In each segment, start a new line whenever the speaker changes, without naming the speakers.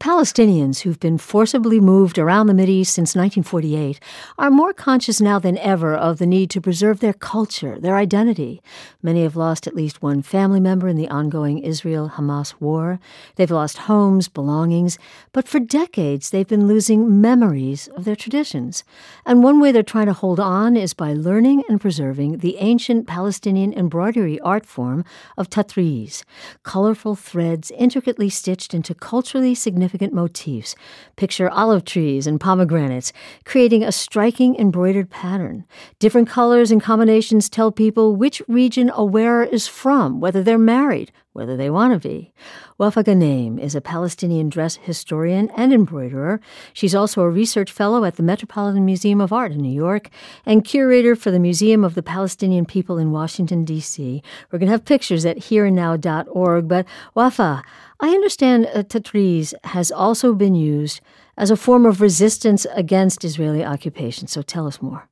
Palestinians who've been forcibly moved around the Mideast since 1948 are more conscious now than ever of the need to preserve their culture, their identity. Many have lost at least one family member in the ongoing Israel-Hamas war. They've lost homes, belongings, but for decades they've been losing memories of their traditions. And one way they're trying to hold on is by learning and preserving the ancient Palestinian embroidery art form of tatriz, colorful threads intricately stitched into culturally significant motifs. Picture olive trees and pomegranates, creating a striking embroidered pattern. Different colors and combinations tell people which region a wearer is from, whether they're married, whether they want to be. Wafa Ghanem is a Palestinian dress historian and embroiderer. She's also a research fellow at the Metropolitan Museum of Art in New York and curator for the Museum of the Palestinian People in Washington, D.C. We're going to have pictures at hereandnow.org. But Wafa, I understand tatriz has also been used as a form of resistance against Israeli occupation. So tell us more.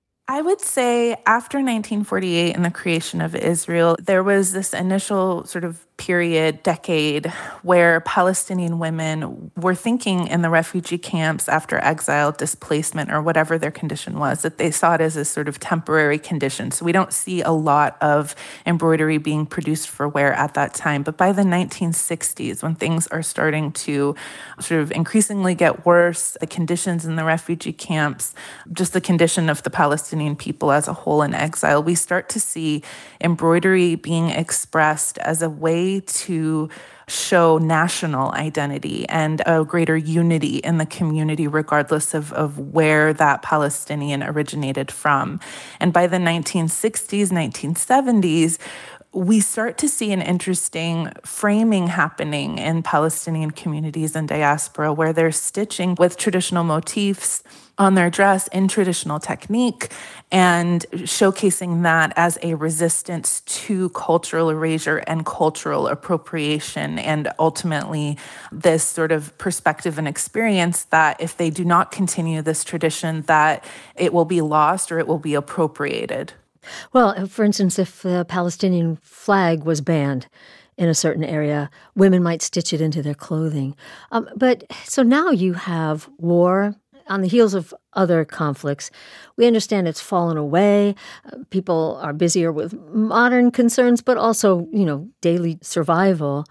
I would say after 1948 and the creation of Israel, there was this initial sort of decade, where Palestinian women were thinking in the refugee camps after exile, displacement, or whatever their condition was, that they saw it as a sort of temporary condition. So we don't see a lot of embroidery being produced for wear at that time. But by the 1960s, when things are starting to sort of increasingly get worse, the conditions in the refugee camps, just the condition of the Palestinian people as a whole in exile, we start to see embroidery being expressed as a way to show national identity and a greater unity in the community, regardless of where that Palestinian originated from. And by the 1960s, 1970s, we start to see an interesting framing happening in Palestinian communities and diaspora, where they're stitching with traditional motifs on their dress in traditional technique and showcasing that as a resistance to cultural erasure and cultural appropriation, and ultimately this sort of perspective and experience that if they do not continue this tradition, that it will be lost or it will be appropriated.
Well, for instance, if the Palestinian flag was banned in a certain area, women might stitch it into their clothing. But so now you have war on the heels of other conflicts. We understand it's fallen away. People are busier with modern concerns, but also, daily survival.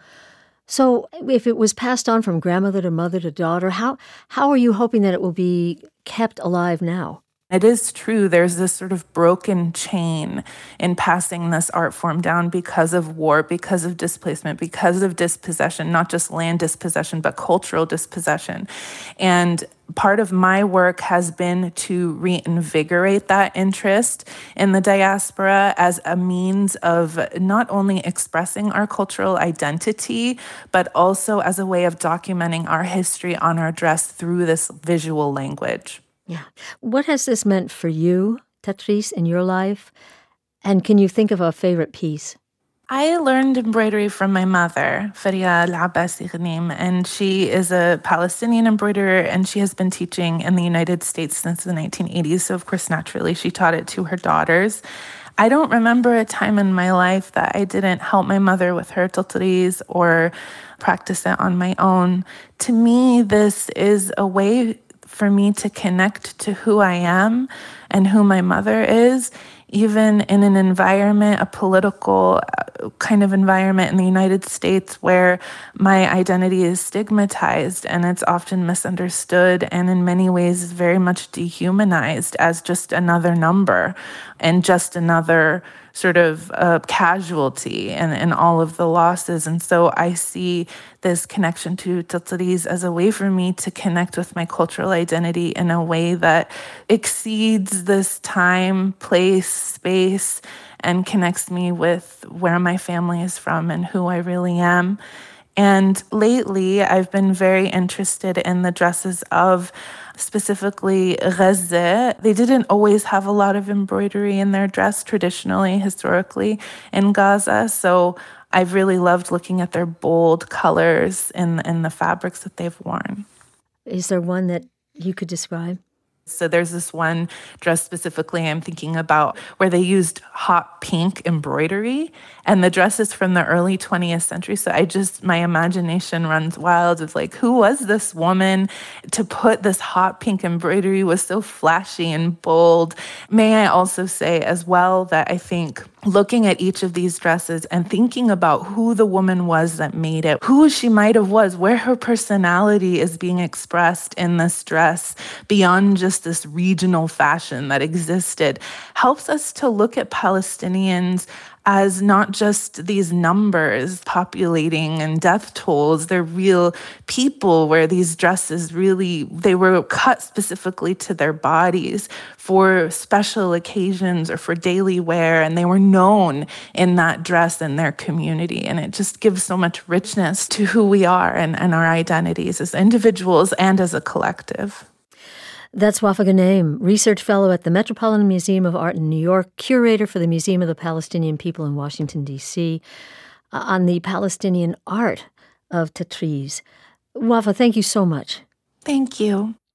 So if it was passed on from grandmother to mother to daughter, how are you hoping that it will be kept alive now?
It is true. There's this sort of broken chain in passing this art form down because of war, because of displacement, because of dispossession, not just land dispossession, but cultural dispossession. And part of my work has been to reinvigorate that interest in the diaspora as a means of not only expressing our cultural identity, but also as a way of documenting our history on our dress through this visual language.
Yeah. What has this meant for you, tatriz, in your life? And can you think of a favorite piece?
I learned embroidery from my mother, Faria Al-Abbasi Ghanem, and she is a Palestinian embroiderer, and she has been teaching in the United States since the 1980s. So, of course, naturally, she taught it to her daughters. I don't remember a time in my life that I didn't help my mother with her tatriz or practice it on my own. To me, this is a way for me to connect to who I am and who my mother is, even in an environment, a political kind of environment in the United States where my identity is stigmatized and it's often misunderstood and in many ways is very much dehumanized as just another number and just another sort of casualty and all of the losses. And so I see this connection to tatriz as a way for me to connect with my cultural identity in a way that exceeds this time, place, space, and connects me with where my family is from and who I really am. And lately, I've been very interested in the dresses of specifically Gaza. They didn't always have a lot of embroidery in their dress traditionally, historically, in Gaza. So I've really loved looking at their bold colors in the fabrics that they've worn.
Is there one that you could describe?
So there's this one dress specifically I'm thinking about where they used hot pink embroidery, and the dress is from the early 20th century. So my imagination runs wild of like, who was this woman to put this hot pink embroidery was so flashy and bold. May I also say as well that I think looking at each of these dresses and thinking about who the woman was that made it, who she might have was, where her personality is being expressed in this dress beyond just this regional fashion that existed, helps us to look at Palestinians as not just these numbers populating and death tolls. They're real people where these dresses they were cut specifically to their bodies for special occasions or for daily wear, and they were known in that dress in their community. And it just gives so much richness to who we are and our identities as individuals and as a collective.
That's Wafa Ghanem, research fellow at the Metropolitan Museum of Art in New York, curator for the Museum of the Palestinian People in Washington, D.C., on the Palestinian art of Tatriz. Wafa, thank you so much.
Thank you.